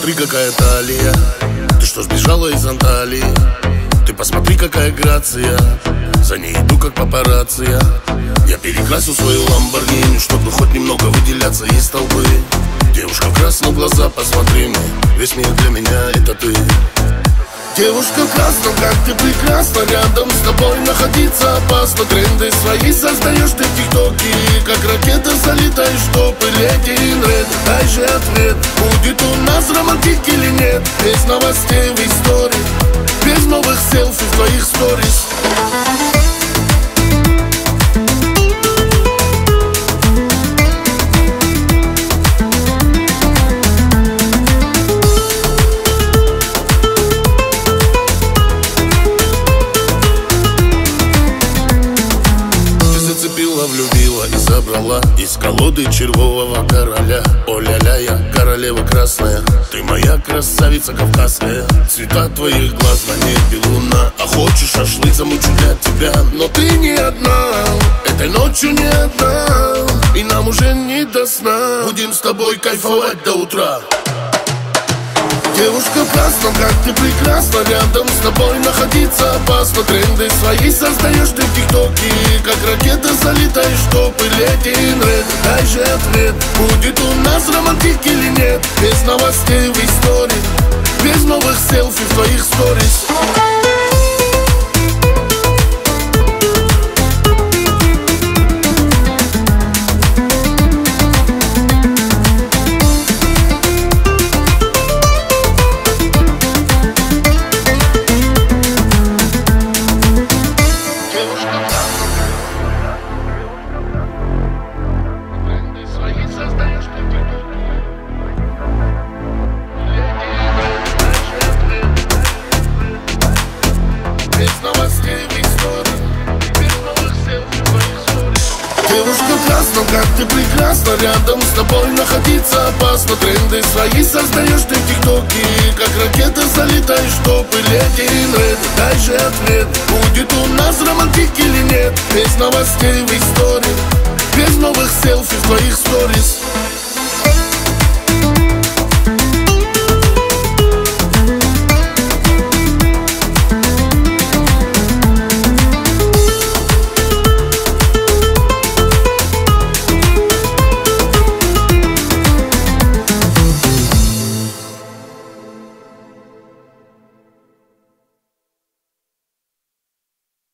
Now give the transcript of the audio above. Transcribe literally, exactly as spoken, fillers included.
посмотри, какая талия. Ты что, сбежала из Анталии? Ты посмотри, какая грация. За ней иду, как папарацци я. Я перекрасил свою ламборгини, чтобы хоть немного выделяться из толпы. Девушка в красном, глаза, посмотри мне. Весь мир для меня это ты. Девушка в красном, как ты прекрасна. Рядом с тобой находиться опасно. Тренды свои создаешь ты в ТикТоке. Как ракета залетаешь в топы. Леди in red, дай же ответ. Будет у нас романтик или нет? Без новостей в истории, без новых селфи в твоих сторис. Влюбила и забрала из колоды червового короля. О-ля-ля, я королева красная, ты моя красавица кавказская. Цвета твоих глаз на небе луна. А хочешь шашлык, замучу для тебя. Но ты не одна, этой ночью не одна. И нам уже не до сна. Будем с тобой кайфовать до утра. Девушка в красном, как ты прекрасна. Рядом с тобой находиться опасно. Тренды свои создаешь ты в ТикТоке. Как ракета залетаешь в топы. Леди in red, дай же ответ. Будет у нас романтик или нет? Без новостей в истории, без новых селфи в твоих сторис. Девушка в красном, как ты прекрасна. Рядом с тобой находиться опасно. Тренды свои создаешь ты в ТикТоке. Как ракета залетаешь в топы. Леди in red, дай же ответ. Будет у нас романтик или нет? Без новостей в истории, без новых селфи в твоих сторис.